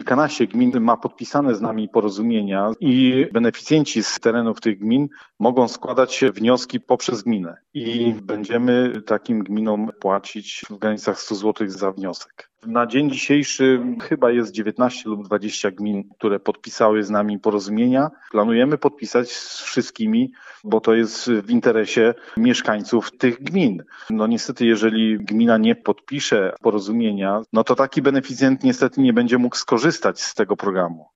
kilkanaście gmin ma podpisane z nami porozumienia i beneficjenci z terenów tych gmin mogą składać wnioski poprzez gminę i będziemy takim gminom płacić w granicach 100 zł za wniosek. Na dzień dzisiejszy chyba jest 19 lub 20 gmin, które podpisały z nami porozumienia. Planujemy podpisać z wszystkimi, bo to jest w interesie mieszkańców tych gmin. No niestety, jeżeli gmina nie podpisze porozumienia, no to taki beneficjent niestety nie będzie mógł skorzystać z tego programu.